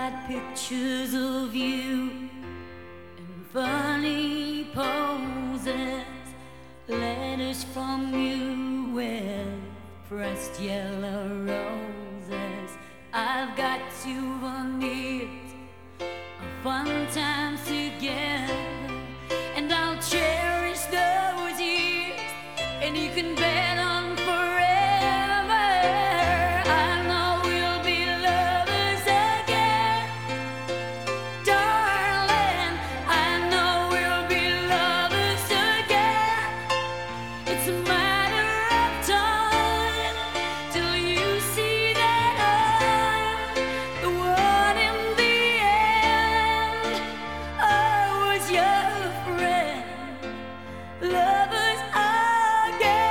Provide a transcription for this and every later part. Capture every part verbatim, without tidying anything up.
got pictures of you in funny poses, letters from you with pressed yellow roses. I've got souvenirs of fun times together, and I'll cherish those years, and you can bet on forever. I know we'll be lovers again, darling. I know we'll be lovers again. It's a matter of time till you see that I'm the one in the end. I was your friend, lovers again.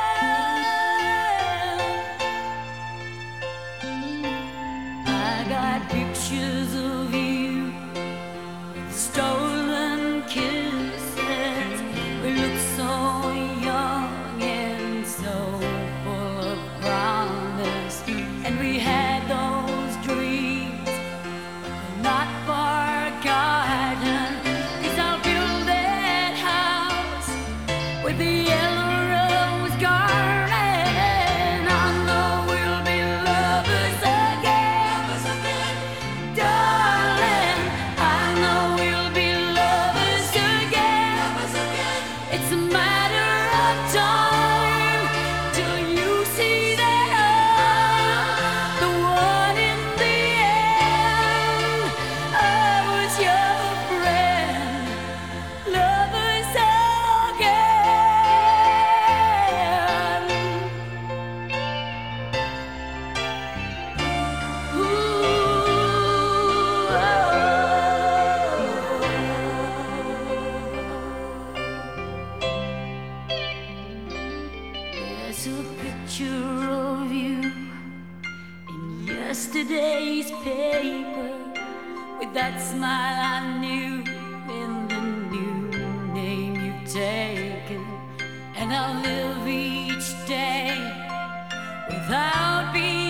I got pictures of you, stolen kisses. We look so young and so full of promise, and we had those dreams, but they're not forgotten. 'Cause I'll build that house with the yellow rose garden. I know we'll be lovers again, darling. I know we'll be lovers again. It's a matter of time till you see that I'm the one in the end. I was your friend, lovers again. There's a picture of you in yesterday's paper, with that smile I knew in the new name you've taken. And I'll live each day without being